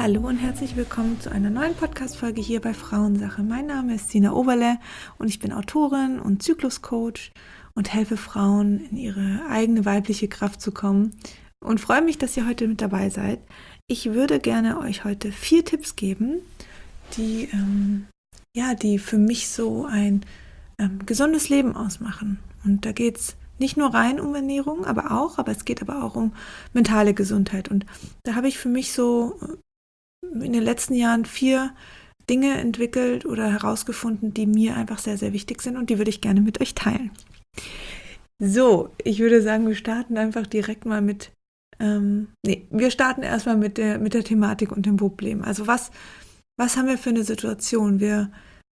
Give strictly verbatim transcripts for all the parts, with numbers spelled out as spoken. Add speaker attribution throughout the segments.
Speaker 1: Hallo und herzlich willkommen zu einer neuen Podcast-Folge hier bei Frauensache. Mein Name ist Sina Oberle und ich bin Autorin und Zykluscoach und helfe Frauen, in ihre eigene weibliche Kraft zu kommen und freue mich, dass ihr heute mit dabei seid. Ich würde gerne euch heute vier Tipps geben, die, ähm, ja, die für mich so ein ähm, gesundes Leben ausmachen. Und da geht es nicht nur rein um Ernährung, aber auch, aber es geht aber auch um mentale Gesundheit. Und da habe ich für mich so in den letzten Jahren vier Dinge entwickelt oder herausgefunden, die mir einfach sehr, sehr wichtig sind und die würde ich gerne mit euch teilen. So, ich würde sagen, wir starten einfach direkt mal mit, ähm, nee, wir starten erstmal mit der, mit der Thematik und dem Problem. Also was, was haben wir für eine Situation? Wir,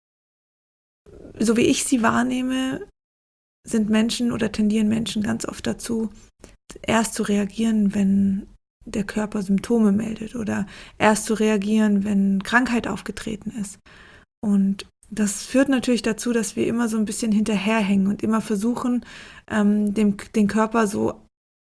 Speaker 1: so wie ich sie wahrnehme, sind Menschen oder tendieren Menschen ganz oft dazu, erst zu reagieren, wenn der Körper Symptome meldet oder erst zu reagieren, wenn Krankheit aufgetreten ist. Und das führt natürlich dazu, dass wir immer so ein bisschen hinterherhängen und immer versuchen, ähm, dem, den Körper so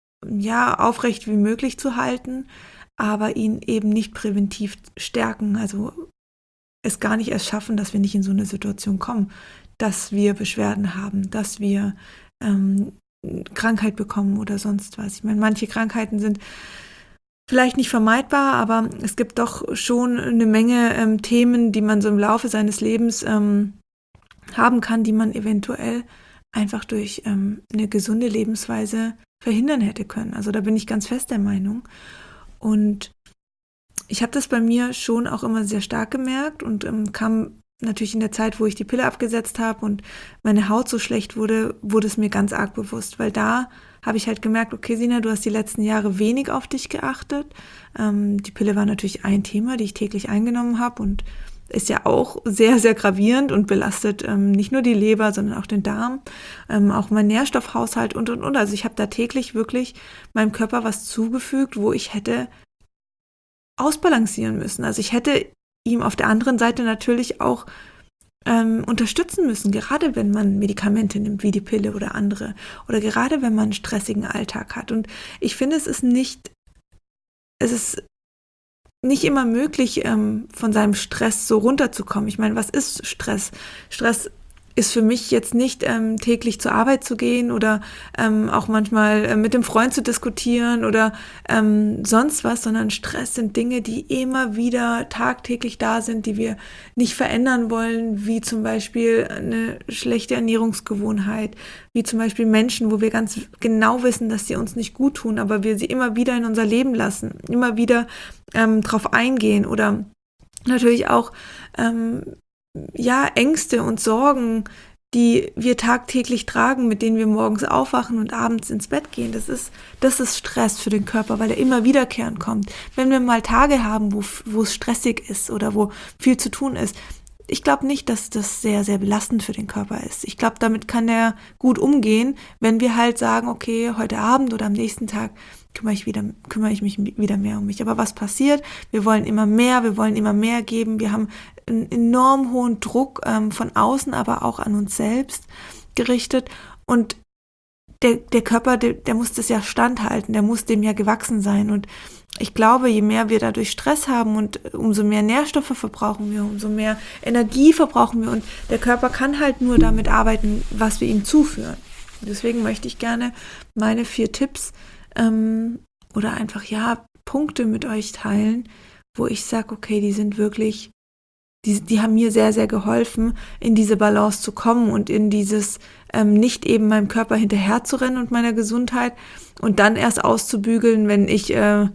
Speaker 1: ja, aufrecht wie möglich zu halten, aber ihn eben nicht präventiv stärken, also es gar nicht erst schaffen, dass wir nicht in so eine Situation kommen, dass wir Beschwerden haben, dass wir ähm, Krankheit bekommen oder sonst was. Ich meine, manche Krankheiten sind vielleicht nicht vermeidbar, aber es gibt doch schon eine Menge ähm, Themen, die man so im Laufe seines Lebens ähm, haben kann, die man eventuell einfach durch ähm, eine gesunde Lebensweise verhindern hätte können. Also da bin ich ganz fest der Meinung. Und ich habe das bei mir schon auch immer sehr stark gemerkt und ähm, kam natürlich in der Zeit, wo ich die Pille abgesetzt habe und meine Haut so schlecht wurde, wurde es mir ganz arg bewusst, weil da habe ich halt gemerkt, okay Sina, du hast die letzten Jahre wenig auf dich geachtet. Ähm, die Pille war natürlich ein Thema, die ich täglich eingenommen habe und ist ja auch sehr, sehr gravierend und belastet ähm, nicht nur die Leber, sondern auch den Darm, ähm, auch mein Nährstoffhaushalt und, und, und. Also ich habe da täglich wirklich meinem Körper was zugefügt, wo ich hätte ausbalancieren müssen. Also ich hätte ihm auf der anderen Seite natürlich auch ähm, unterstützen müssen, gerade wenn man Medikamente nimmt, wie die Pille oder andere, oder gerade wenn man einen stressigen Alltag hat. Und ich finde, es ist nicht, es ist nicht immer möglich, ähm, von seinem Stress so runterzukommen. Ich meine, was ist Stress? Stress ist für mich jetzt nicht ähm, täglich zur Arbeit zu gehen oder ähm, auch manchmal äh, mit dem Freund zu diskutieren oder ähm, sonst was, sondern Stress sind Dinge, die immer wieder tagtäglich da sind, die wir nicht verändern wollen, wie zum Beispiel eine schlechte Ernährungsgewohnheit, wie zum Beispiel Menschen, wo wir ganz genau wissen, dass sie uns nicht gut tun, aber wir sie immer wieder in unser Leben lassen, immer wieder ähm, drauf eingehen oder natürlich auch ähm, ja, Ängste und Sorgen, die wir tagtäglich tragen, mit denen wir morgens aufwachen und abends ins Bett gehen. Das ist, das ist Stress für den Körper, weil er immer wiederkehrend kommt. Wenn wir mal Tage haben, wo, wo es stressig ist oder wo viel zu tun ist, ich glaube nicht, dass das sehr, sehr belastend für den Körper ist. Ich glaube, damit kann er gut umgehen, wenn wir halt sagen, okay, heute Abend oder am nächsten Tag kümmere ich wieder, kümmere ich mich wieder mehr um mich. Aber was passiert? Wir wollen immer mehr, wir wollen immer mehr geben. Wir haben einen enorm hohen Druck ähm, von außen, aber auch an uns selbst gerichtet. Und der, der Körper, der, der muss das ja standhalten, der muss dem ja gewachsen sein. Und ich glaube, je mehr wir dadurch Stress haben und umso mehr Nährstoffe verbrauchen wir, umso mehr Energie verbrauchen wir und der Körper kann halt nur damit arbeiten, was wir ihm zuführen. Deswegen möchte ich gerne meine vier Tipps ähm, oder einfach ja Punkte mit euch teilen, wo ich sage, okay, die sind wirklich, die, die haben mir sehr, sehr geholfen, in diese Balance zu kommen und in dieses ähm, nicht eben meinem Körper hinterher zu rennen und meiner Gesundheit und dann erst auszubügeln, wenn ich äh,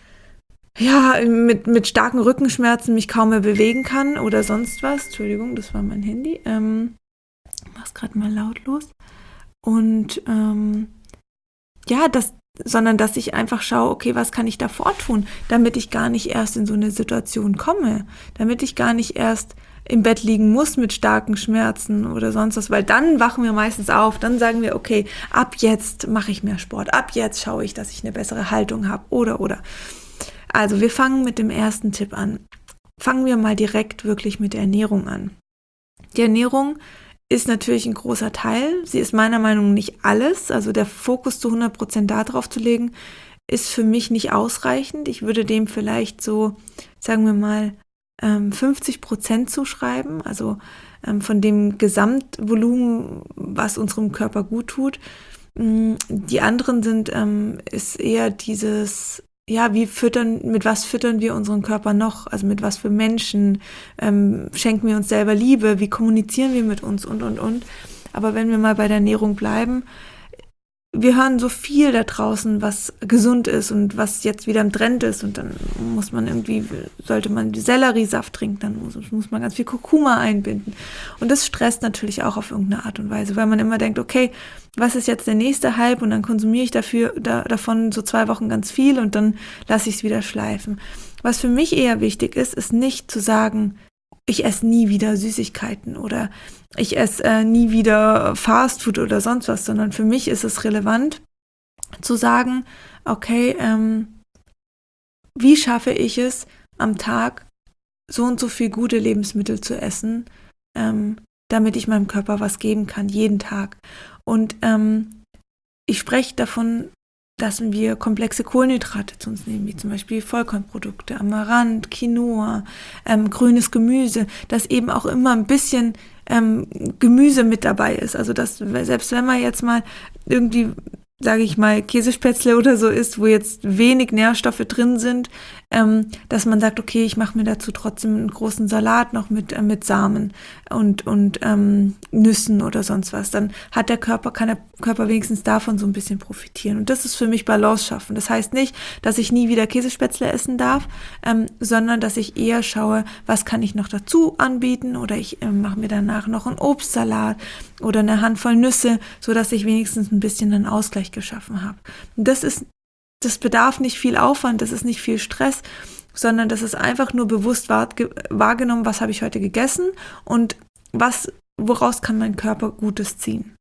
Speaker 1: ja, mit, mit starken Rückenschmerzen mich kaum mehr bewegen kann oder sonst was. Entschuldigung, das war mein Handy. Ähm, mach's gerade mal lautlos. Und ähm, ja, das, sondern dass ich einfach schaue, okay, was kann ich davor tun, damit ich gar nicht erst in so eine Situation komme, damit ich gar nicht erst im Bett liegen muss mit starken Schmerzen oder sonst was, weil dann wachen wir meistens auf, dann sagen wir, okay, ab jetzt mache ich mehr Sport, ab jetzt schaue ich, dass ich eine bessere Haltung habe oder, oder. Also wir fangen mit dem ersten Tipp an. Fangen wir mal direkt wirklich mit der Ernährung an. Die Ernährung ist natürlich ein großer Teil. Sie ist meiner Meinung nach nicht alles. Also der Fokus zu hundert Prozent darauf zu legen, ist für mich nicht ausreichend. Ich würde dem vielleicht so, sagen wir mal, fünfzig Prozent zuschreiben, also von dem Gesamtvolumen, was unserem Körper gut tut. Die anderen sind, ist eher dieses, ja, wie füttern, mit was füttern wir unseren Körper noch? Also mit was für Menschen ähm, schenken wir uns selber Liebe? Wie kommunizieren wir mit uns und, und, und. Aber wenn wir mal bei der Ernährung bleiben, wir hören so viel da draußen, was gesund ist und was jetzt wieder im Trend ist, und dann muss man irgendwie, sollte man Selleriesaft trinken, dann muss, muss man ganz viel Kurkuma einbinden. Und das stresst natürlich auch auf irgendeine Art und Weise, weil man immer denkt, okay, was ist jetzt der nächste Hype, und dann konsumiere ich dafür da, davon so zwei Wochen ganz viel und dann lasse ich es wieder schleifen. Was für mich eher wichtig ist, ist nicht zu sagen, ich esse nie wieder Süßigkeiten oder ich esse äh, nie wieder Fastfood oder sonst was, sondern für mich ist es relevant zu sagen, okay, ähm, wie schaffe ich es am Tag, so und so viel gute Lebensmittel zu essen, ähm, damit ich meinem Körper was geben kann, jeden Tag. Und ähm, ich spreche davon, dass wir komplexe Kohlenhydrate zu uns nehmen, wie zum Beispiel Vollkornprodukte, Amaranth, Quinoa, ähm, grünes Gemüse, dass eben auch immer ein bisschen ähm, Gemüse mit dabei ist. Also dass, selbst wenn man jetzt mal irgendwie, sage ich mal, Käsespätzle oder so isst, wo jetzt wenig Nährstoffe drin sind, ähm, dass man sagt, okay, ich mache mir dazu trotzdem einen großen Salat noch mit, äh, mit Samen und, und ähm, Nüssen oder sonst was. Dann hat der Körper, kann der Körper wenigstens davon so ein bisschen profitieren. Und das ist für mich Balance schaffen. Das heißt nicht, dass ich nie wieder Käsespätzle essen darf, ähm, sondern dass ich eher schaue, was kann ich noch dazu anbieten, oder ich äh, mache mir danach noch einen Obstsalat oder eine Handvoll Nüsse, sodass ich wenigstens ein bisschen einen Ausgleich geschaffen habe. Und das ist Das bedarf nicht viel Aufwand, das ist nicht viel Stress, sondern das ist einfach nur bewusst wahrgenommen, was habe ich heute gegessen und was, woraus kann mein Körper Gutes ziehen.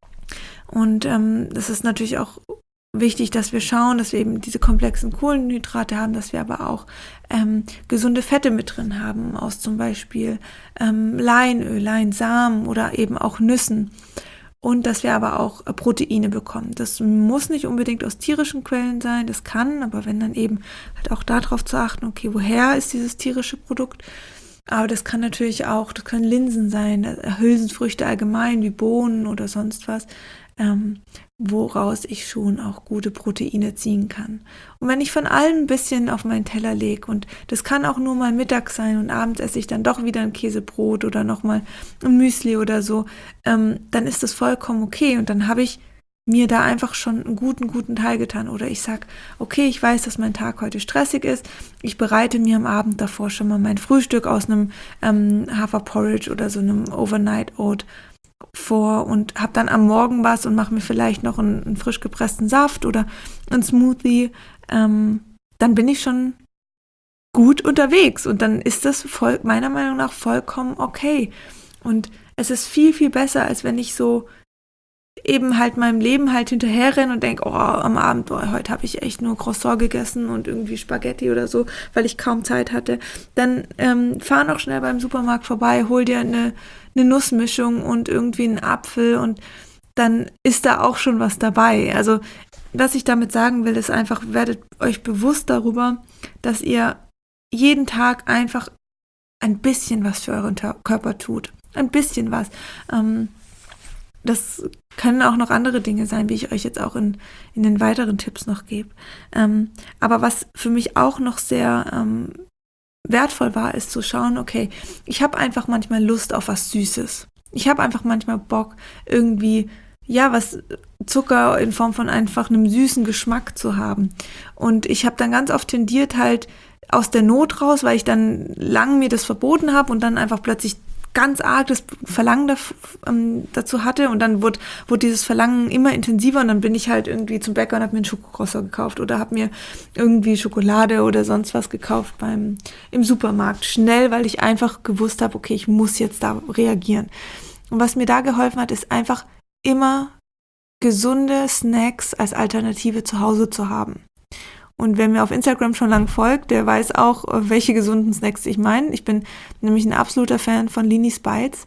Speaker 1: Und ähm, das ist natürlich auch wichtig, dass wir schauen, dass wir eben diese komplexen Kohlenhydrate haben, dass wir aber auch ähm, gesunde Fette mit drin haben, aus zum Beispiel ähm, Leinöl, Leinsamen oder eben auch Nüssen. Und dass wir aber auch Proteine bekommen. Das muss nicht unbedingt aus tierischen Quellen sein, das kann, aber wenn dann eben halt auch darauf zu achten, okay, woher ist dieses tierische Produkt? Aber das kann natürlich auch, das können Linsen sein, Hülsenfrüchte allgemein, wie Bohnen oder sonst was, ähm, woraus ich schon auch gute Proteine ziehen kann. Und wenn ich von allem ein bisschen auf meinen Teller lege, und das kann auch nur mal mittags sein und abends esse ich dann doch wieder ein Käsebrot oder nochmal ein Müsli oder so, ähm, dann ist das vollkommen okay, und dann habe ich mir da einfach schon einen guten, guten Teil getan. Oder ich sage, okay, ich weiß, dass mein Tag heute stressig ist, ich bereite mir am Abend davor schon mal mein Frühstück aus einem ähm, Haferporridge oder so einem Overnight Oat vor und habe dann am Morgen was und mache mir vielleicht noch einen, einen frisch gepressten Saft oder einen Smoothie, ähm, dann bin ich schon gut unterwegs, und dann ist das voll, meiner Meinung nach vollkommen okay. Und es ist viel, viel besser, als wenn ich so eben halt meinem Leben halt hinterherrenne und denke, oh, am Abend, oh, heute habe ich echt nur Croissant gegessen und irgendwie Spaghetti oder so, weil ich kaum Zeit hatte. Dann ähm, fahr noch schnell beim Supermarkt vorbei, hol dir eine, eine Nussmischung und irgendwie einen Apfel, und dann ist da auch schon was dabei. Also was ich damit sagen will, ist einfach, werdet euch bewusst darüber, dass ihr jeden Tag einfach ein bisschen was für euren Körper tut. Ein bisschen was. Ähm, Das können auch noch andere Dinge sein, wie ich euch jetzt auch in, in den weiteren Tipps noch gebe. Ähm, aber was für mich auch noch sehr ähm, wertvoll war, ist zu schauen, okay, ich habe einfach manchmal Lust auf was Süßes. Ich habe einfach manchmal Bock, irgendwie, ja, was Zucker in Form von einfach einem süßen Geschmack zu haben. Und ich habe dann ganz oft tendiert halt aus der Not raus, weil ich dann lang mir das verboten habe und dann einfach plötzlich ganz arg das Verlangen daf- ähm, dazu hatte, und dann wurde, wurde dieses Verlangen immer intensiver, und dann bin ich halt irgendwie zum Bäcker und habe mir einen Schokocroissant gekauft oder habe mir irgendwie Schokolade oder sonst was gekauft beim im Supermarkt. Schnell, weil ich einfach gewusst habe, okay, ich muss jetzt da reagieren. Und was mir da geholfen hat, ist einfach immer gesunde Snacks als Alternative zu Hause zu haben. Und wer mir auf Instagram schon lang folgt, der weiß auch, welche gesunden Snacks ich meine. Ich bin nämlich ein absoluter Fan von Linis Bites.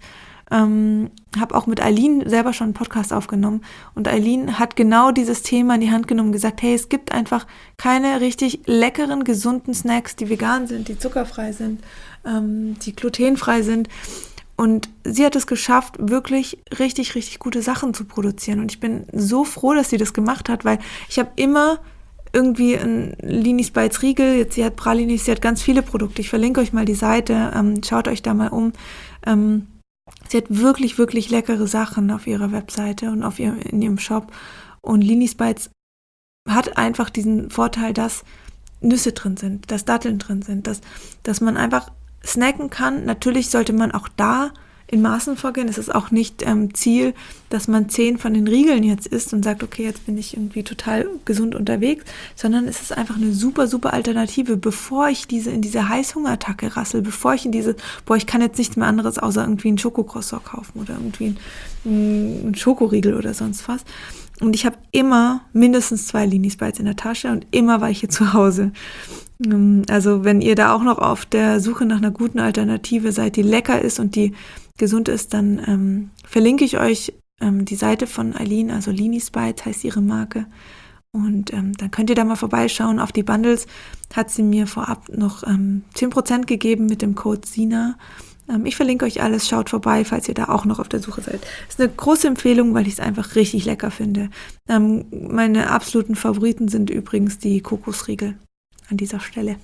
Speaker 1: ähm, habe auch mit Eileen selber schon einen Podcast aufgenommen und Eileen hat genau dieses Thema in die Hand genommen und gesagt, hey, es gibt einfach keine richtig leckeren, gesunden Snacks, die vegan sind, die zuckerfrei sind, ähm, die glutenfrei sind. Und sie hat es geschafft, wirklich richtig, richtig gute Sachen zu produzieren. Und ich bin so froh, dass sie das gemacht hat, weil ich habe immer irgendwie ein Linis Bites Riegel, jetzt sie hat Pralinis, sie hat ganz viele Produkte. Ich verlinke euch mal die Seite, ähm, schaut euch da mal um. Ähm, sie hat wirklich, wirklich leckere Sachen auf ihrer Webseite und auf ihr, in ihrem Shop. Und Linis Bites hat einfach diesen Vorteil, dass Nüsse drin sind, dass Datteln drin sind, dass, dass man einfach snacken kann. Natürlich sollte man auch da in Maßen vorgehen. Es ist auch nicht ähm, Ziel, dass man zehn von den Riegeln jetzt isst und sagt, okay, jetzt bin ich irgendwie total gesund unterwegs, sondern es ist einfach eine super, super Alternative, bevor ich diese in diese Heißhungerattacke rassel, bevor ich in diese, boah, ich kann jetzt nichts mehr anderes außer irgendwie einen Schokocroissant kaufen oder irgendwie einen, einen Schokoriegel oder sonst was. Und ich habe immer mindestens zwei Linis Bites in der Tasche und immer war ich hier zu Hause. Also wenn ihr da auch noch auf der Suche nach einer guten Alternative seid, die lecker ist und die gesund ist, dann ähm, verlinke ich euch ähm, die Seite von Eileen, also Linis Bites heißt ihre Marke. Und ähm, dann könnt ihr da mal vorbeischauen. Auf die Bundles hat sie mir vorab noch ähm, zehn Prozent gegeben mit dem Code Sina. Ähm, ich verlinke euch alles, schaut vorbei, falls ihr da auch noch auf der Suche seid. Ist eine große Empfehlung, weil ich es einfach richtig lecker finde. Ähm, meine absoluten Favoriten sind übrigens die Kokosriegel an dieser Stelle.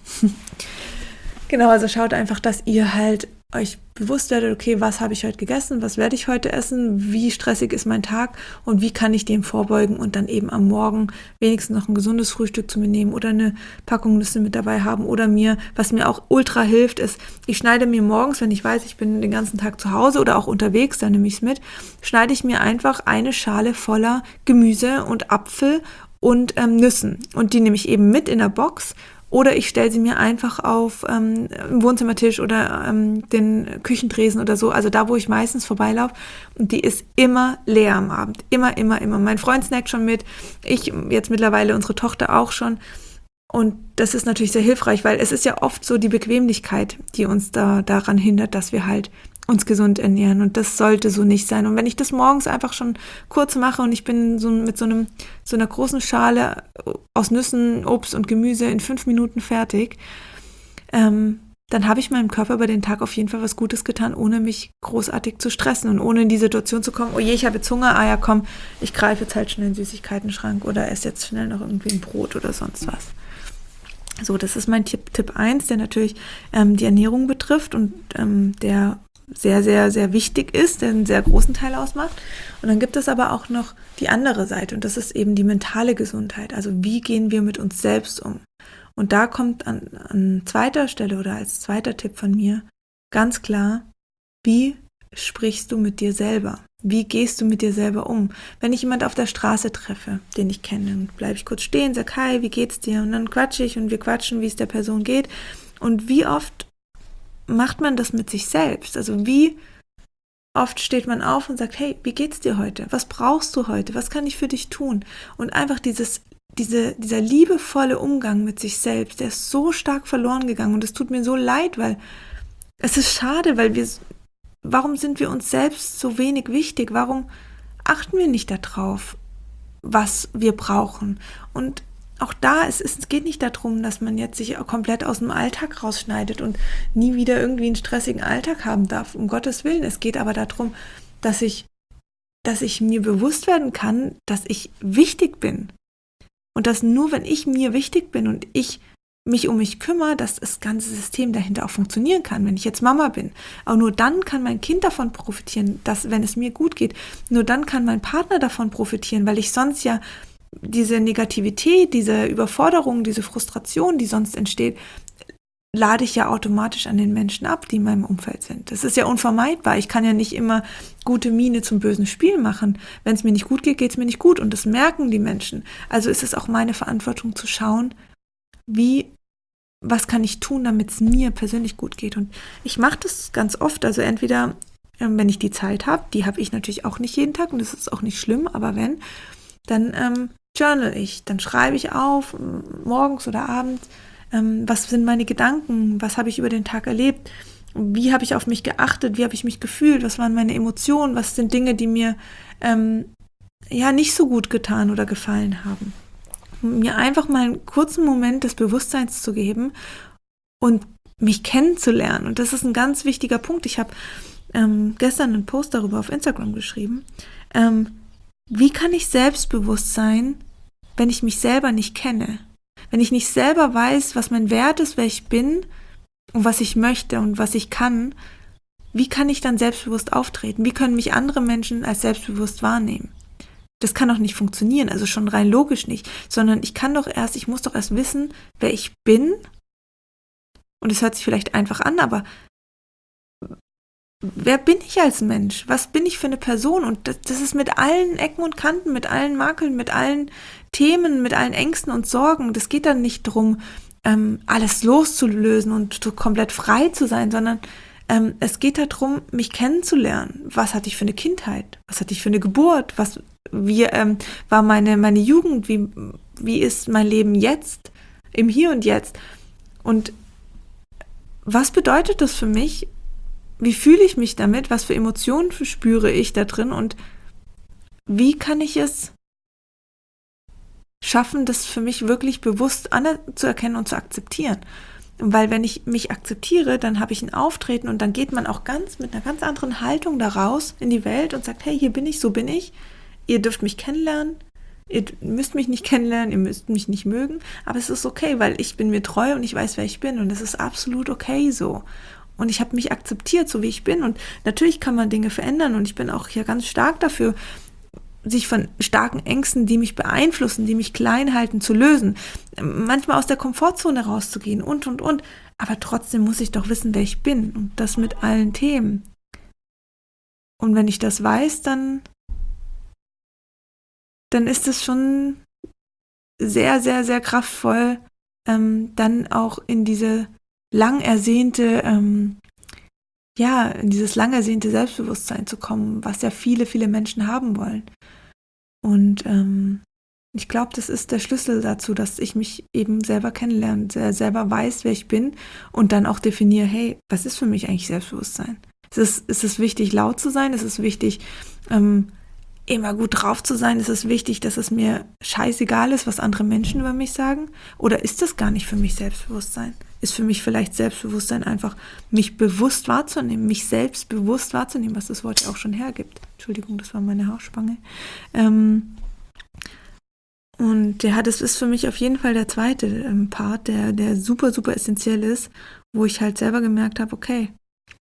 Speaker 1: Genau, also schaut einfach, dass ihr halt euch bewusst werdet, okay, was habe ich heute gegessen, was werde ich heute essen, wie stressig ist mein Tag und wie kann ich dem vorbeugen und dann eben am Morgen wenigstens noch ein gesundes Frühstück zu mir nehmen oder eine Packung Nüsse mit dabei haben oder mir, was mir auch ultra hilft, ist, ich schneide mir morgens, wenn ich weiß, ich bin den ganzen Tag zu Hause oder auch unterwegs, dann nehme ich es mit, schneide ich mir einfach eine Schale voller Gemüse und Apfel und ähm, Nüssen und die nehme ich eben mit in der Box. Oder ich stelle sie mir einfach auf ähm, im Wohnzimmertisch oder ähm, den Küchentresen oder so, also da, wo ich meistens vorbeilaufe. Und die ist immer leer am Abend. Immer, immer, immer. Mein Freund snackt schon mit. Ich jetzt mittlerweile, unsere Tochter auch schon. Und das ist natürlich sehr hilfreich, weil es ist ja oft so die Bequemlichkeit, die uns da daran hindert, dass wir halt uns gesund ernähren. Und das sollte so nicht sein. Und wenn ich das morgens einfach schon kurz mache und ich bin so mit so einem so einer großen Schale aus Nüssen, Obst und Gemüse in fünf Minuten fertig, ähm, dann habe ich meinem Körper über den Tag auf jeden Fall was Gutes getan, ohne mich großartig zu stressen und ohne in die Situation zu kommen, oh je, ich habe jetzt Hunger, ah ja, komm, ich greife jetzt halt schnell in den Süßigkeiten-Schrank oder esse jetzt schnell noch irgendwie ein Brot oder sonst was. So, das ist mein Tipp, Tipp eins, der natürlich ähm, die Ernährung betrifft und ähm, der sehr, sehr, sehr wichtig ist, der einen sehr großen Teil ausmacht. Und dann gibt es aber auch noch die andere Seite und das ist eben die mentale Gesundheit. Also wie gehen wir mit uns selbst um? Und da kommt an, an zweiter Stelle oder als zweiter Tipp von mir ganz klar, wie sprichst du mit dir selber? Wie gehst du mit dir selber um? Wenn ich jemanden auf der Straße treffe, den ich kenne, dann bleibe ich kurz stehen, sage, hi, wie geht's dir? Und dann quatsche ich und wir quatschen, wie es der Person geht. Und wie oft macht man das mit sich selbst? Also wie oft steht man auf und sagt, hey, wie geht's dir heute? Was brauchst du heute? Was kann ich für dich tun? Und einfach dieses, diese, dieser liebevolle Umgang mit sich selbst, der ist so stark verloren gegangen und es tut mir so leid, weil es ist schade, weil wir, warum sind wir uns selbst so wenig wichtig? Warum achten wir nicht darauf, was wir brauchen? Und auch da, es, ist, es geht nicht darum, dass man jetzt sich komplett aus dem Alltag rausschneidet und nie wieder irgendwie einen stressigen Alltag haben darf, um Gottes Willen. Es geht aber darum, dass ich, dass ich mir bewusst werden kann, dass ich wichtig bin. Und dass nur, wenn ich mir wichtig bin und ich mich um mich kümmere, dass das ganze System dahinter auch funktionieren kann, wenn ich jetzt Mama bin. Aber nur dann kann mein Kind davon profitieren, dass, wenn es mir gut geht, nur dann kann mein Partner davon profitieren, weil ich sonst ja diese Negativität, diese Überforderung, diese Frustration, die sonst entsteht, lade ich ja automatisch an den Menschen ab, die in meinem Umfeld sind. Das ist ja unvermeidbar. Ich kann ja nicht immer gute Miene zum bösen Spiel machen. Wenn es mir nicht gut geht, geht es mir nicht gut. Und das merken die Menschen. Also ist es auch meine Verantwortung zu schauen, wie, was kann ich tun, damit es mir persönlich gut geht. Und ich mache das ganz oft. Also entweder, wenn ich die Zeit habe, die habe ich natürlich auch nicht jeden Tag und das ist auch nicht schlimm, aber wenn, dann ähm, journal ich, dann schreibe ich auf, morgens oder abends, ähm, was sind meine Gedanken, was habe ich über den Tag erlebt Wie habe ich auf mich geachtet? Wie habe ich mich gefühlt? Was waren meine Emotionen? Was sind Dinge, die mir ähm, ja nicht so gut getan oder gefallen haben? Mir einfach mal einen kurzen Moment des Bewusstseins zu geben und mich kennenzulernen. Und das ist ein ganz wichtiger Punkt. Ich habe ähm, gestern einen Post darüber auf Instagram geschrieben. Ähm, wie kann ich selbstbewusst sein, wenn ich mich selber nicht kenne? Wenn ich nicht selber weiß, was mein Wert ist, wer ich bin und was ich möchte und was ich kann, wie kann ich dann selbstbewusst auftreten? Wie können mich andere Menschen als selbstbewusst wahrnehmen? Das kann doch nicht funktionieren, also schon rein logisch nicht, sondern ich kann doch erst, ich muss doch erst wissen, wer ich bin. Und es hört sich vielleicht einfach an, aber wer bin ich als Mensch? Was bin ich für eine Person? Und das, das ist mit allen Ecken und Kanten, mit allen Makeln, mit allen Themen, mit allen Ängsten und Sorgen. Das geht dann nicht darum, ähm, alles loszulösen und so komplett frei zu sein, sondern ähm, es geht darum, mich kennenzulernen. Was hatte ich für eine Kindheit? Was hatte ich für eine Geburt? Was wie, ähm, war meine, meine Jugend? Wie, wie ist mein Leben jetzt? Im Hier und Jetzt? Und was bedeutet das für mich? Wie fühle ich mich damit? Was für Emotionen spüre ich da drin? Und wie kann ich es schaffen, das für mich wirklich bewusst anzuerkennen und zu akzeptieren? Weil wenn ich mich akzeptiere, dann habe ich ein Auftreten und dann geht man auch ganz mit einer ganz anderen Haltung da raus in die Welt und sagt, hey, hier bin ich, so bin ich. Ihr dürft mich kennenlernen. Ihr müsst mich nicht kennenlernen, ihr müsst mich nicht mögen, aber es ist okay, weil ich bin mir treu und ich weiß, wer ich bin und es ist absolut okay so. Und ich habe mich akzeptiert, so wie ich bin. Und natürlich kann man Dinge verändern. Und ich bin auch hier ganz stark dafür, sich von starken Ängsten, die mich beeinflussen, die mich klein halten, zu lösen. Manchmal aus der Komfortzone rauszugehen und, und, und. Aber trotzdem muss ich doch wissen, wer ich bin. Und das mit allen Themen. Und wenn ich das weiß, dann, dann ist es schon sehr, sehr, sehr kraftvoll, ähm, dann auch in diese lang ersehnte, ähm, ja, in dieses lang ersehnte Selbstbewusstsein zu kommen, was ja viele, viele Menschen haben wollen. Und ähm, ich glaube, das ist der Schlüssel dazu, dass ich mich eben selber kennenlerne, selber weiß, wer ich bin und dann auch definiere, hey, was ist für mich eigentlich Selbstbewusstsein? Ist es, ist es wichtig, laut zu sein? Ist es wichtig, ähm, immer gut drauf zu sein? Ist es wichtig, dass es mir scheißegal ist, was andere Menschen über mich sagen? Oder ist das gar nicht für mich Selbstbewusstsein? Ist für mich vielleicht Selbstbewusstsein einfach, mich bewusst wahrzunehmen, mich selbst bewusst wahrzunehmen, was das Wort ja auch schon hergibt. Entschuldigung, das war meine Haarspange. Ähm, und ja, das ist für mich auf jeden Fall der zweite ähm, Part, der, der super, super essentiell ist, wo ich halt selber gemerkt habe, okay,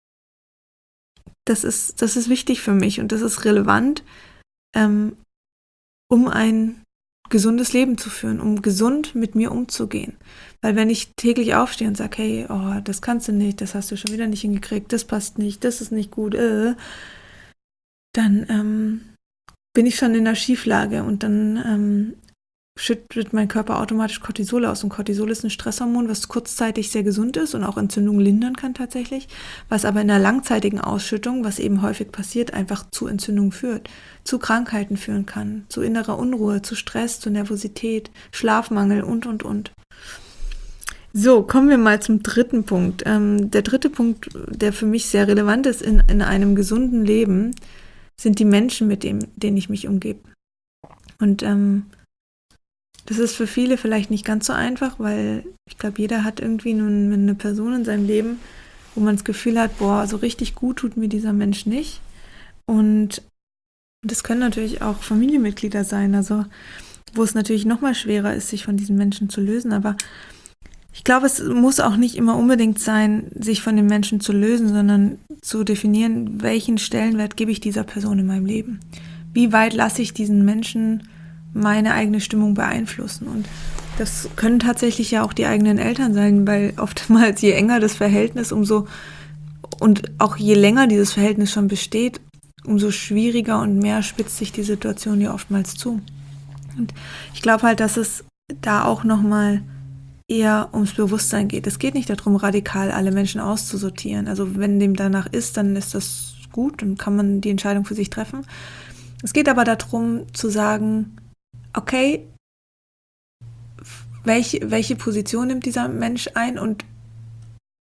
Speaker 1: das ist, das ist wichtig für mich und das ist relevant, ähm, um ein gesundes Leben zu führen, um gesund mit mir umzugehen. Weil wenn ich täglich aufstehe und sage, hey, oh, das kannst du nicht, das hast du schon wieder nicht hingekriegt, das passt nicht, das ist nicht gut, äh, dann ähm, bin ich schon in der Schieflage und dann ähm, schüttet mein Körper automatisch Cortisol aus. Und Cortisol ist ein Stresshormon, was kurzzeitig sehr gesund ist und auch Entzündungen lindern kann tatsächlich, was aber in einer langzeitigen Ausschüttung, was eben häufig passiert, einfach zu Entzündungen führt, zu Krankheiten führen kann, zu innerer Unruhe, zu Stress, zu Nervosität, Schlafmangel und, und, und. So, kommen wir mal zum dritten Punkt. Ähm, der dritte Punkt, der für mich sehr relevant ist in, in einem gesunden Leben, sind die Menschen, mit dem, denen ich mich umgebe. Und ähm, das ist für viele vielleicht nicht ganz so einfach, weil ich glaube, jeder hat irgendwie nun eine Person in seinem Leben, wo man das Gefühl hat, boah, so richtig gut tut mir dieser Mensch nicht. Und das können natürlich auch Familienmitglieder sein, also wo es natürlich nochmal schwerer ist, sich von diesen Menschen zu lösen. Aber ich glaube, es muss auch nicht immer unbedingt sein, sich von den Menschen zu lösen, sondern zu definieren, welchen Stellenwert gebe ich dieser Person in meinem Leben. Wie weit lasse ich diesen Menschen meine eigene Stimmung beeinflussen? Und das können tatsächlich ja auch die eigenen Eltern sein, weil oftmals je enger das Verhältnis, umso und auch je länger dieses Verhältnis schon besteht, umso schwieriger und mehr spitzt sich die Situation ja oftmals zu. Und ich glaube halt, dass es da auch nochmal eher ums Bewusstsein geht. Es geht nicht darum, radikal alle Menschen auszusortieren. Also wenn dem danach ist, dann ist das gut, dann kann man die Entscheidung für sich treffen. Es geht aber darum zu sagen, okay, welche, welche Position nimmt dieser Mensch ein und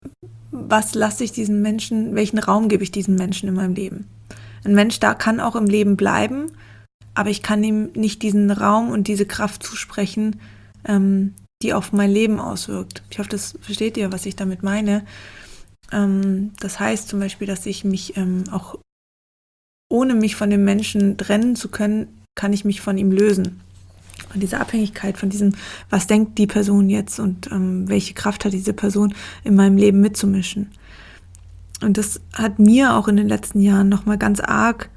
Speaker 1: was lasse ich diesen Menschen, welchen Raum gebe ich diesen Menschen in meinem Leben? Ein Mensch da kann auch im Leben bleiben, aber ich kann ihm nicht diesen Raum und diese Kraft zusprechen, ähm, die auf mein Leben auswirkt. Ich hoffe, das versteht ihr, was ich damit meine. Ähm, das heißt zum Beispiel, dass ich mich ähm, auch ohne mich von dem Menschen trennen zu können, kann ich mich von ihm lösen. Von dieser Abhängigkeit, von diesem, was denkt die Person jetzt und ähm, welche Kraft hat diese Person in meinem Leben mitzumischen. Und das hat mir auch in den letzten Jahren nochmal ganz arg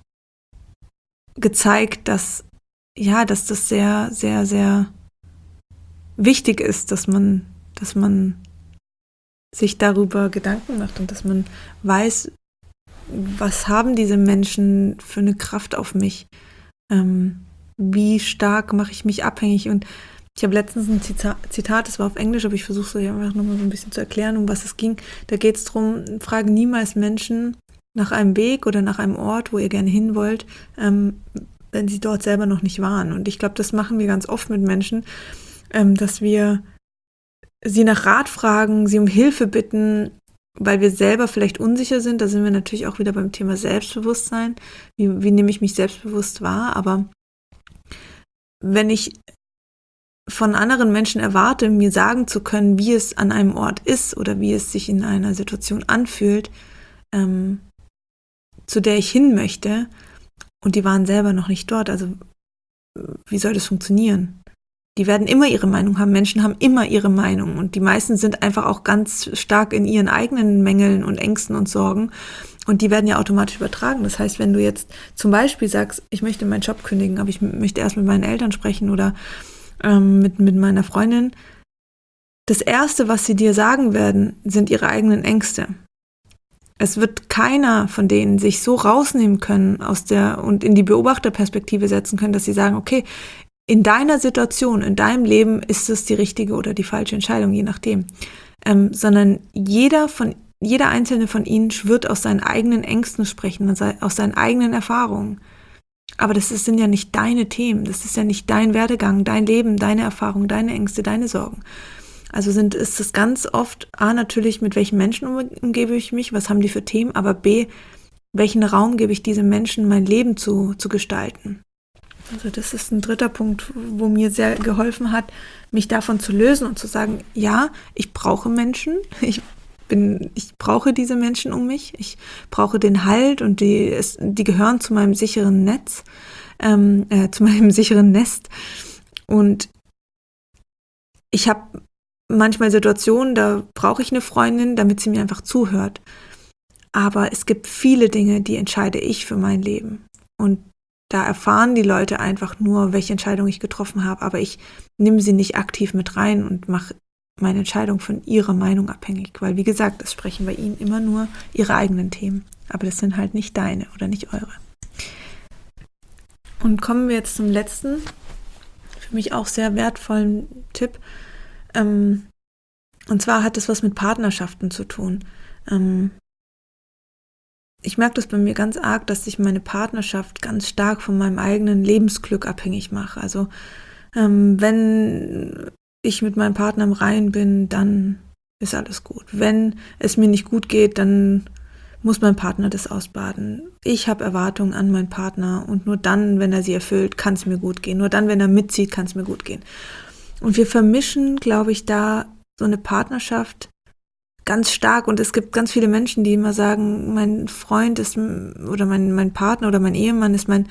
Speaker 1: gezeigt, dass, ja, dass das sehr, sehr, sehr wichtig ist, dass man, dass man sich darüber Gedanken macht und dass man weiß, was haben diese Menschen für eine Kraft auf mich? Ähm, wie stark mache ich mich abhängig? Und ich habe letztens ein Zitat, das war auf Englisch, aber ich versuche es euch einfach nochmal so ein bisschen zu erklären, um was es ging. Da geht es darum, fragen niemals Menschen nach einem Weg oder nach einem Ort, wo ihr gerne hin wollt, ähm, wenn sie dort selber noch nicht waren. Und ich glaube, das machen wir ganz oft mit Menschen, ähm, dass wir sie nach Rat fragen, sie um Hilfe bitten, weil wir selber vielleicht unsicher sind. Da sind wir natürlich auch wieder beim Thema Selbstbewusstsein. Wie, wie nehme ich mich selbstbewusst wahr? Aber wenn ich von anderen Menschen erwarte, mir sagen zu können, wie es an einem Ort ist oder wie es sich in einer Situation anfühlt, ähm, zu der ich hin möchte, und die waren selber noch nicht dort, also wie soll das funktionieren? Die werden immer ihre Meinung haben, Menschen haben immer ihre Meinung und die meisten sind einfach auch ganz stark in ihren eigenen Mängeln und Ängsten und Sorgen und die werden ja automatisch übertragen. Das heißt, wenn du jetzt zum Beispiel sagst, ich möchte meinen Job kündigen, aber ich möchte erst mit meinen Eltern sprechen oder ähm, mit, mit meiner Freundin, das Erste, was sie dir sagen werden, sind ihre eigenen Ängste. Es wird keiner von denen sich so rausnehmen können aus der und in die Beobachterperspektive setzen können, dass sie sagen, okay, in deiner Situation, in deinem Leben ist es die richtige oder die falsche Entscheidung, je nachdem. Ähm, sondern jeder von, jeder einzelne von ihnen wird aus seinen eigenen Ängsten sprechen, aus seinen eigenen Erfahrungen. Aber das ist, sind ja nicht deine Themen, das ist ja nicht dein Werdegang, dein Leben, deine Erfahrungen, deine Ängste, deine Sorgen. Also sind, ist es ganz oft, A, natürlich, mit welchen Menschen umgebe ich mich, was haben die für Themen, aber B, welchen Raum gebe ich diesen Menschen, mein Leben zu, zu gestalten. Also das ist ein dritter Punkt, wo mir sehr geholfen hat, mich davon zu lösen und zu sagen, ja, ich brauche Menschen, ich bin, ich brauche diese Menschen um mich, ich brauche den Halt und die, es, die gehören zu meinem sicheren Netz, ähm, äh, zu meinem sicheren Nest. Und ich habe manchmal Situationen, da brauche ich eine Freundin, damit sie mir einfach zuhört. Aber es gibt viele Dinge, die entscheide ich für mein Leben. Und da erfahren die Leute einfach nur, welche Entscheidung ich getroffen habe, aber ich nehme sie nicht aktiv mit rein und mache meine Entscheidung von ihrer Meinung abhängig, weil wie gesagt, es sprechen bei ihnen immer nur ihre eigenen Themen, aber das sind halt nicht deine oder nicht eure. Und kommen wir jetzt zum letzten, für mich auch sehr wertvollen Tipp, ähm, und zwar hat es was mit Partnerschaften zu tun. Ähm, Ich merke das bei mir ganz arg, dass ich meine Partnerschaft ganz stark von meinem eigenen Lebensglück abhängig mache. Also ähm, wenn ich mit meinem Partner im Reinen bin, dann ist alles gut. Wenn es mir nicht gut geht, dann muss mein Partner das ausbaden. Ich habe Erwartungen an meinen Partner und nur dann, wenn er sie erfüllt, kann es mir gut gehen. Nur dann, wenn er mitzieht, kann es mir gut gehen. Und wir vermischen, glaube ich, da so eine Partnerschaft ganz stark und es gibt ganz viele Menschen, die immer sagen, mein Freund ist oder mein, mein Partner oder mein Ehemann ist mein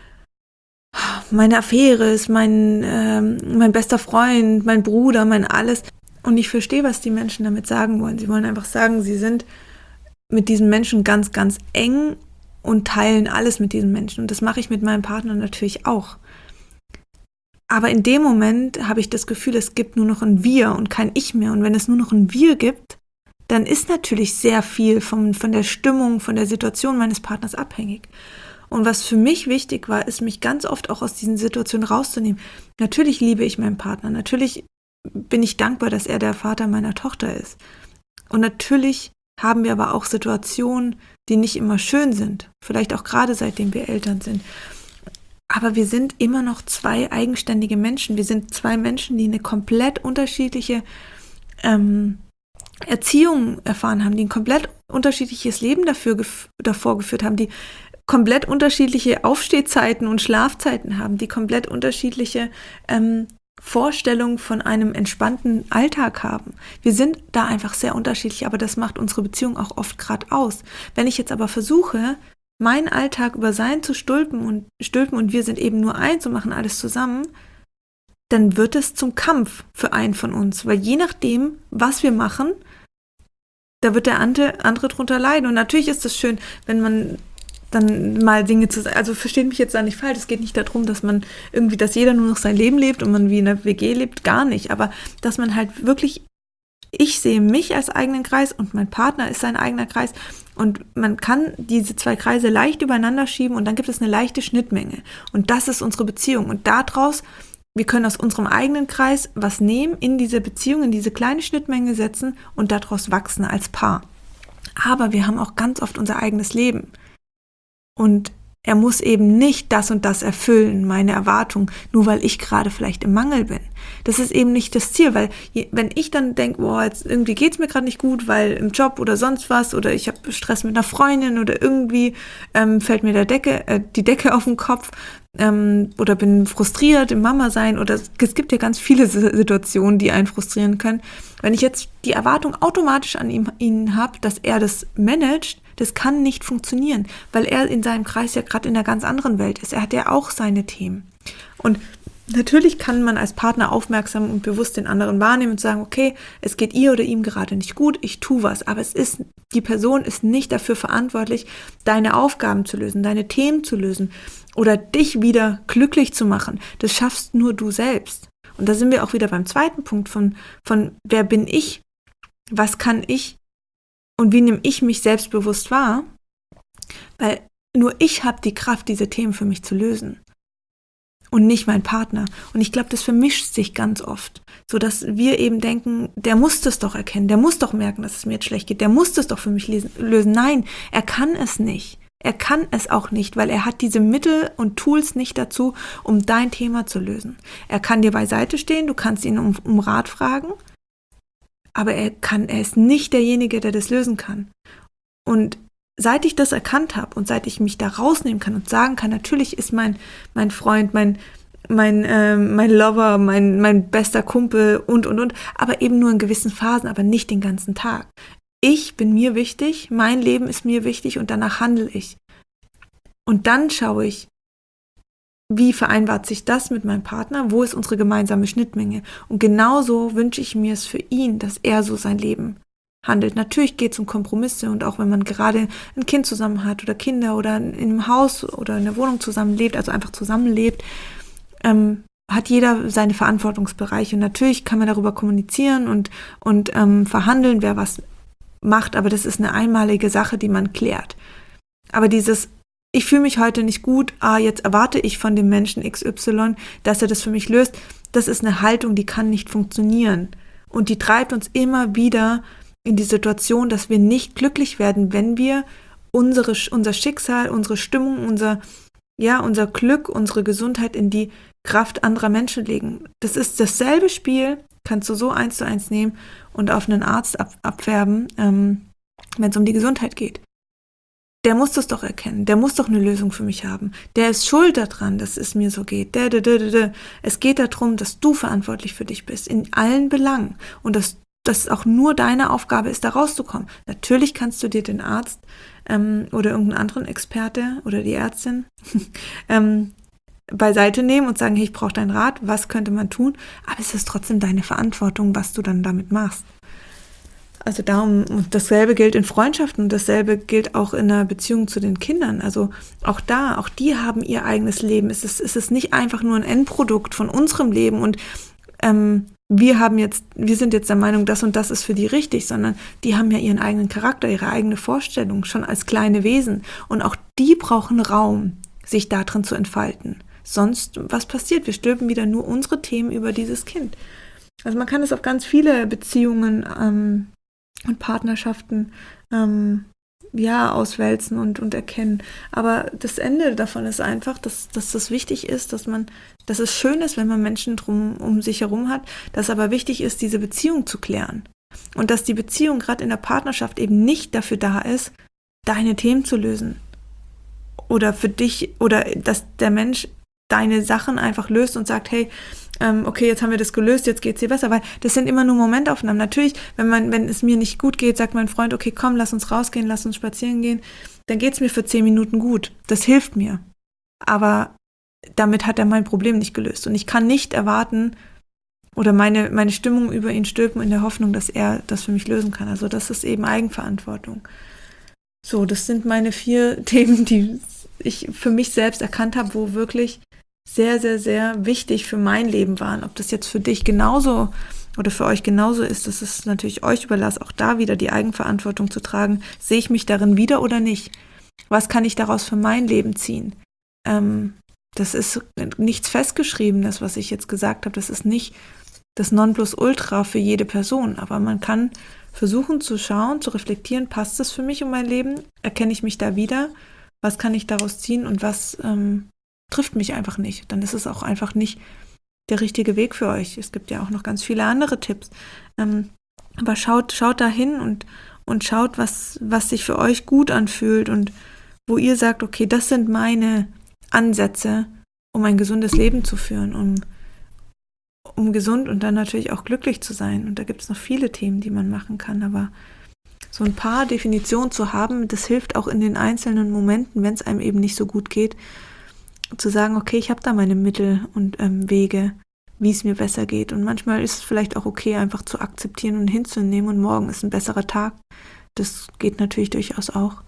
Speaker 1: meine Affäre, ist mein, ähm, mein bester Freund, mein Bruder, mein alles. Und ich verstehe, was die Menschen damit sagen wollen. Sie wollen einfach sagen, sie sind mit diesem Menschen ganz, ganz eng und teilen alles mit diesem Menschen. Und das mache ich mit meinem Partner natürlich auch. Aber in dem Moment habe ich das Gefühl, es gibt nur noch ein Wir und kein Ich mehr. Und wenn es nur noch ein Wir gibt, dann ist natürlich sehr viel von, von der Stimmung, von der Situation meines Partners abhängig. Und was für mich wichtig war, ist, mich ganz oft auch aus diesen Situationen rauszunehmen. Natürlich liebe ich meinen Partner, natürlich bin ich dankbar, dass er der Vater meiner Tochter ist. Und natürlich haben wir aber auch Situationen, die nicht immer schön sind, vielleicht auch gerade seitdem wir Eltern sind. Aber wir sind immer noch zwei eigenständige Menschen. Wir sind zwei Menschen, die eine komplett unterschiedliche ähm, Erziehung erfahren haben, die ein komplett unterschiedliches Leben dafür gef- davor geführt haben, die komplett unterschiedliche Aufstehzeiten und Schlafzeiten haben, die komplett unterschiedliche ähm, Vorstellungen von einem entspannten Alltag haben. Wir sind da einfach sehr unterschiedlich, aber das macht unsere Beziehung auch oft gerade aus. Wenn ich jetzt aber versuche, meinen Alltag über seinen zu stülpen und stülpen und wir sind eben nur eins und machen alles zusammen, dann wird es zum Kampf für einen von uns, weil je nachdem, was wir machen, da wird der andere, andere drunter leiden. Und natürlich ist es schön, wenn man dann mal Dinge zu sagen, also versteht mich jetzt da nicht falsch, es geht nicht darum, dass man irgendwie, dass jeder nur noch sein Leben lebt und man wie in einer W G lebt, gar nicht, aber dass man halt wirklich, ich sehe mich als eigenen Kreis und mein Partner ist sein eigener Kreis und man kann diese zwei Kreise leicht übereinander schieben und dann gibt es eine leichte Schnittmenge und das ist unsere Beziehung und daraus, wir können aus unserem eigenen Kreis was nehmen, in diese Beziehung, in diese kleine Schnittmenge setzen und daraus wachsen als Paar. Aber wir haben auch ganz oft unser eigenes Leben. Und er muss eben nicht das und das erfüllen, meine Erwartung, nur weil ich gerade vielleicht im Mangel bin. Das ist eben nicht das Ziel, weil je, wenn ich dann denke, boah, jetzt irgendwie geht's mir gerade nicht gut, weil im Job oder sonst was oder ich habe Stress mit einer Freundin oder irgendwie ähm, fällt mir der Decke, äh, die Decke auf den Kopf ähm, oder bin frustriert im Mama sein oder es gibt ja ganz viele Situationen, die einen frustrieren können. Wenn ich jetzt die Erwartung automatisch an ihm, ihn habe, dass er das managt, das kann nicht funktionieren, weil er in seinem Kreis ja gerade in einer ganz anderen Welt ist. Er hat ja auch seine Themen. Und natürlich kann man als Partner aufmerksam und bewusst den anderen wahrnehmen und sagen, okay, es geht ihr oder ihm gerade nicht gut, ich tue was. Aber es ist, die Person ist nicht dafür verantwortlich, deine Aufgaben zu lösen, deine Themen zu lösen oder dich wieder glücklich zu machen. Das schaffst nur du selbst. Und da sind wir auch wieder beim zweiten Punkt von, von wer bin ich, was kann ich und wie nehme ich mich selbstbewusst wahr? Weil nur ich habe die Kraft, diese Themen für mich zu lösen. Und nicht mein Partner. Und ich glaube, das vermischt sich ganz oft. So dass wir eben denken, der muss das doch erkennen, der muss doch merken, dass es mir jetzt schlecht geht, der muss das doch für mich lesen, lösen. Nein, er kann es nicht. Er kann es auch nicht, weil er hat diese Mittel und Tools nicht dazu, um dein Thema zu lösen. Er kann dir beiseite stehen, du kannst ihn um, um Rat fragen, aber er kann, er ist nicht derjenige, der das lösen kann. Und seit ich das erkannt habe und seit ich mich da rausnehmen kann und sagen kann, natürlich ist mein, mein Freund, mein, mein, äh, mein Lover, mein, mein bester Kumpel und, und, und, aber eben nur in gewissen Phasen, aber nicht den ganzen Tag. Ich bin mir wichtig, mein Leben ist mir wichtig und danach handle ich. Und dann schaue ich, wie vereinbart sich das mit meinem Partner? Wo ist unsere gemeinsame Schnittmenge? Und genauso wünsche ich mir es für ihn, dass er so sein Leben handelt. Natürlich geht es um Kompromisse und auch wenn man gerade ein Kind zusammen hat oder Kinder oder in einem Haus oder in einer Wohnung zusammenlebt, also einfach zusammenlebt, ähm, hat jeder seine Verantwortungsbereiche. Und natürlich kann man darüber kommunizieren und, und ähm, verhandeln, wer was macht, aber das ist eine einmalige Sache, die man klärt. Aber dieses ich fühle mich heute nicht gut, ah, jetzt erwarte ich von dem Menschen X Y, dass er das für mich löst. Das ist eine Haltung, die kann nicht funktionieren. Und die treibt uns immer wieder in die Situation, dass wir nicht glücklich werden, wenn wir unsere, unser Schicksal, unsere Stimmung, unser, ja, unser Glück, unsere Gesundheit in die Kraft anderer Menschen legen. Das ist dasselbe Spiel, kannst du so eins zu eins nehmen und auf einen Arzt ab, abfärben, ähm, wenn es um die Gesundheit geht. Der muss das doch erkennen, der muss doch eine Lösung für mich haben. Der ist schuld daran, dass es mir so geht. Der, der, der, der. Es geht darum, dass du verantwortlich für dich bist, in allen Belangen. Und dass das auch nur deine Aufgabe ist, da rauszukommen. Natürlich kannst du dir den Arzt ähm, oder irgendeinen anderen Experte oder die Ärztin ähm, beiseite nehmen und sagen, hey, ich brauche deinen Rat, was könnte man tun? Aber es ist trotzdem deine Verantwortung, was du dann damit machst. Also darum, und dasselbe gilt in Freundschaften und dasselbe gilt auch in einer Beziehung zu den Kindern. Also auch da, auch die haben ihr eigenes Leben. Es ist, es ist nicht einfach nur ein Endprodukt von unserem Leben und ähm, wir haben jetzt, wir sind jetzt der Meinung, das und das ist für die richtig, sondern die haben ja ihren eigenen Charakter, ihre eigene Vorstellung, schon als kleine Wesen. Und auch die brauchen Raum, sich da drin zu entfalten. Sonst, was passiert? Wir stülpen wieder nur unsere Themen über dieses Kind. Also man kann es auf ganz viele Beziehungen ähm, und Partnerschaften ähm, ja, auswälzen und, und erkennen. Aber das Ende davon ist einfach, dass, dass das wichtig ist, dass man, dass es schön ist, wenn man Menschen drum um sich herum hat, dass aber wichtig ist, diese Beziehung zu klären. und dass die Beziehung gerade in der Partnerschaft eben nicht dafür da ist, deine Themen zu lösen oder für dich, oder dass der Mensch deine Sachen einfach löst und sagt, hey, ähm, okay, jetzt haben wir das gelöst, jetzt geht's dir besser, weil das sind immer nur Momentaufnahmen. Natürlich, wenn man, wenn es mir nicht gut geht, sagt mein Freund, okay, komm, lass uns rausgehen, lass uns spazieren gehen, dann geht's mir für zehn Minuten gut. Das hilft mir. Aber damit hat er mein Problem nicht gelöst. Und ich kann nicht erwarten oder meine, meine Stimmung über ihn stülpen in der Hoffnung, dass er das für mich lösen kann. Also das ist eben Eigenverantwortung. So, das sind meine vier Themen, die ich für mich selbst erkannt habe, wo wirklich sehr, sehr, sehr wichtig für mein Leben waren. Ob das jetzt für dich genauso oder für euch genauso ist, das ist natürlich euch überlassen, auch da wieder die Eigenverantwortung zu tragen. Sehe ich mich darin wieder oder nicht? Was kann ich daraus für mein Leben ziehen? Ähm, das ist nichts Festgeschriebenes, was ich jetzt gesagt habe. Das ist nicht das Nonplusultra für jede Person. Aber man kann versuchen zu schauen, zu reflektieren, passt das für mich und mein Leben? Erkenne ich mich da wieder? Was kann ich daraus ziehen und was ähm, trifft mich einfach nicht? Dann ist es auch einfach nicht der richtige Weg für euch. Es gibt ja auch noch ganz viele andere Tipps. Ähm, aber schaut, schaut da hin und, und schaut, was, was sich für euch gut anfühlt und wo ihr sagt, okay, das sind meine Ansätze, um ein gesundes Leben zu führen, um, um gesund und dann natürlich auch glücklich zu sein. Und da gibt es noch viele Themen, die man machen kann, aber so ein paar Definitionen zu haben, das hilft auch in den einzelnen Momenten, wenn es einem eben nicht so gut geht, zu sagen, okay, ich habe da meine Mittel und ähm, Wege, wie es mir besser geht. Und manchmal ist es vielleicht auch okay, einfach zu akzeptieren und hinzunehmen und morgen ist ein besserer Tag. Das geht natürlich durchaus auch.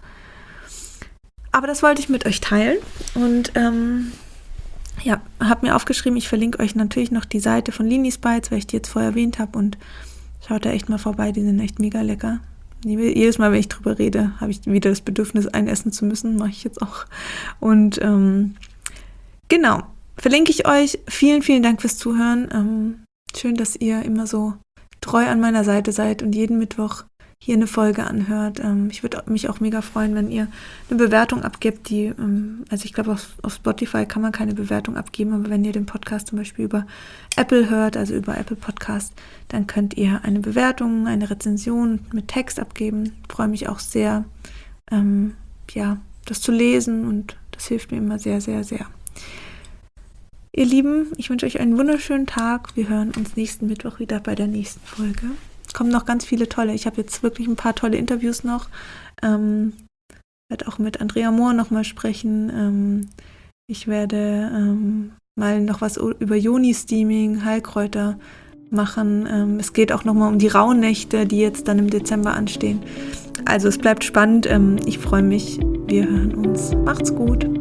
Speaker 1: Aber das wollte ich mit euch teilen und ähm, ja, habe mir aufgeschrieben, ich verlinke euch natürlich noch die Seite von Linis Bites, weil ich die jetzt vorher erwähnt habe, und schaut da echt mal vorbei, die sind echt mega lecker. Jedes Mal, wenn ich drüber rede, habe ich wieder das Bedürfnis, ein essen zu müssen, mache ich jetzt auch. Und ähm, genau, verlinke ich euch. Vielen, vielen Dank fürs Zuhören. Ähm, schön, dass ihr immer so treu an meiner Seite seid und jeden Mittwoch hier eine Folge anhört. Ähm, ich würde mich auch mega freuen, wenn ihr eine Bewertung abgebt, die, ähm, also ich glaube, auf, auf Spotify kann man keine Bewertung abgeben, aber wenn ihr den Podcast zum Beispiel über Apple hört, also über Apple Podcast, dann könnt ihr eine Bewertung, eine Rezension mit Text abgeben. Ich freue mich auch sehr, ähm, ja, das zu lesen, und das hilft mir immer sehr, sehr, sehr. Ihr Lieben, ich wünsche euch einen wunderschönen Tag. Wir hören uns nächsten Mittwoch wieder bei der nächsten Folge. Es kommen noch ganz viele tolle, ich habe jetzt wirklich ein paar tolle Interviews noch. Ähm, werde auch mit Andrea Mohr nochmal sprechen. Ähm, ich werde ähm, mal noch was über Yoni-Steaming, Heilkräuter machen. Ähm, es geht auch nochmal um die Rauhnächte, die jetzt dann im Dezember anstehen. Also es bleibt spannend. Ähm, ich freue mich. Wir hören uns. Macht's gut.